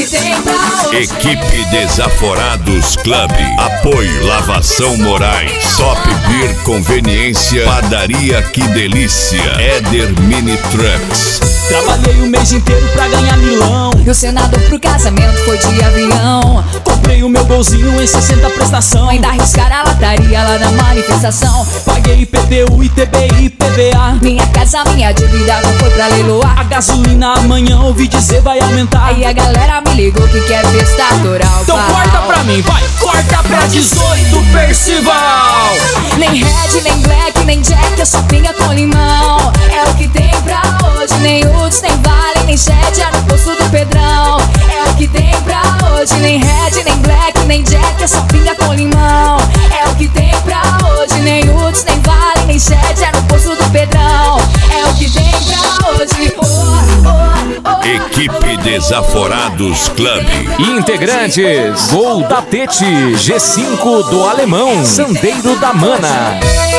tem pra hoje. Equipe Desaforados Club. Apoio Lavação Moraes. Top Beer Conveniência. Padaria Que Delícia. Éder Mini Trucks. Trabalhei o mês inteiro pra ganhar milão. E o senador pro casamento foi de avião. Comprei o meu golzinho em 60 prestação. Ainda arriscaram a lataria lá na manifestação. Paguei IPTU, ITBI, IPVA. Minha casa, minha dívida não foi pra leiloar. A gasolina amanhã ouvi dizer vai aumentar. Aí a galera me ligou que quer festa toral. Então corta pra mim, vai, corta pra 18 Percival. Nem Red, nem Black, nem Jack, é só pinga com limão. É o que tem pra hoje. Nem Uds, nem Vale, nem Shed, é no posto do Pedrão. É o que tem pra hoje. Nem Red, nem Black, nem Jack, é só pinga com limão. É o que tem pra hoje. Nem Uds, nem Vale, nem Shed, é no posto do Pedrão. É o que tem pra hoje. Equipe Desaforados Club. Integrantes: Gol da Tete, G5 do Alemão, Sandeiro da Mana.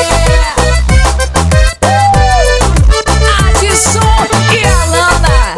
Adson e Alana.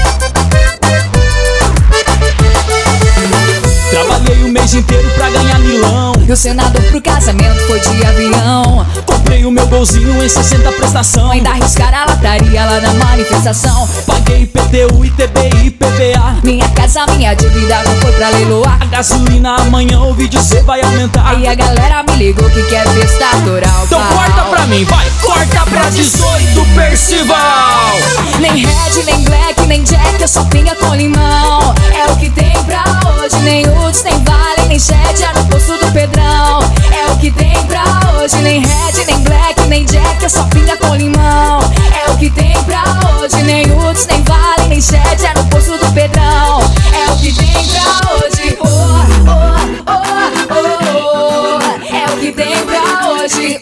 Trabalhei o mês inteiro pra ganhar milão. E o senador pro casamento foi de avião. Comprei o meu golzinho em 60 prestação. Ainda arriscaram a lataria lá na manifestação. Paguei IPTU, ITBI, IPVA. Minha casa, minha dívida não foi pra leiloar. A gasolina amanhã ouvi dizer vai aumentar. Aí a galera me ligou que quer festa toral. Então corta pra mim, vai, corta pra 18 Percival. Nem Red, nem Black, nem Jack, é só pinga com limão. É o que tem pra hoje. Nem Uds, nem Vale, nem Shed, é no posto do Pedrão. É o que tem pra hoje. Nem Red, nem Black, nem Jack, é só pinga com limão. É o que tem pra hoje. Nem Uds, nem Vale, nem Shed, é no posto do Pedrão. É o que tem pra hoje. É o que tem pra hoje.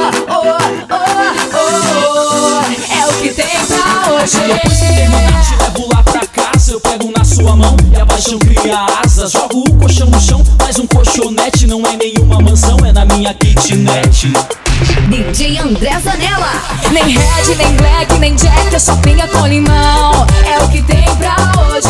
É o que tem pra hoje. Depois que terminar, te levo lá pra casa. Eu pego na sua mão e a paixão cria asas. Jogo o colchão no chão, mais um colchonete. Não é nenhuma mansão, é na minha kitnet. DJ André Zanella. Nem Red, nem Black, nem Jack, é só pinga com limão. É o que tem pra hoje.